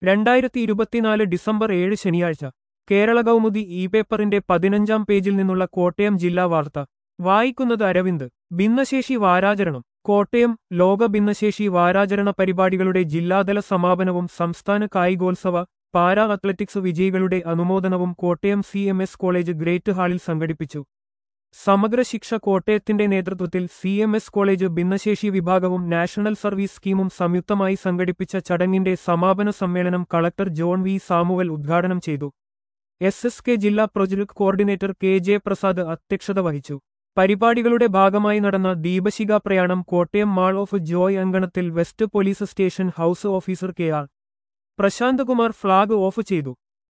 2024 December 7 ശനിയാഴ്ച കേരള കൗമുദി പേപ്പറിന്റെ 15-ാം പേജിൽ നിന്നുള്ള കോട്ടയം ജില്ലാ വാർത്ത വായിക്കുന്നത് അരവിന്ദ്. ഭിന്നശേഷി വാരാചരണം കോട്ടയം. ലോക ഭിന്നശേഷി വാരാചരണ പരിപാടികളുടെ ജില്ലാതല സമാപനവും സംസ്ഥാന കായികോത്സവ പാരാ അത്ലറ്റിക്സ് വിജയികളുടെ അനുമോദനവും കോട്ടയം CMS കോളേജ് ഗ്രേറ്റ് ഹാളിൽ സംഘടിപ്പിച്ചു. സമഗ്ര ശിക്ഷ കോട്ടയത്തിന്റെ നേതൃത്വത്തിൽ CMS കോളേജ് ഭിന്നശേഷി വിഭാഗവും നാഷണൽ സർവീസ് സ്കീമും സംയുക്തമായി സംഘടിപ്പിച്ച ചടങ്ങിന്റെ സമാപന സമ്മേളനം കളക്ടർ ജോൺ വി സാമുവൽ ഉദ്ഘാടനം ചെയ്തു. SSK ജില്ലാ പ്രൊജക്ട് കോർഡിനേറ്റർ KJ പ്രസാദ് അധ്യക്ഷത വഹിച്ചു. പരിപാടികളുടെ ഭാഗമായി നടന്ന ദീപശിഖ പ്രയാണം കോട്ടയം മാൾ ഓഫ് ജോയ് അങ്കണത്തിൽ west police station house officer KR Prasanthakumar flag off ചെയ്തു.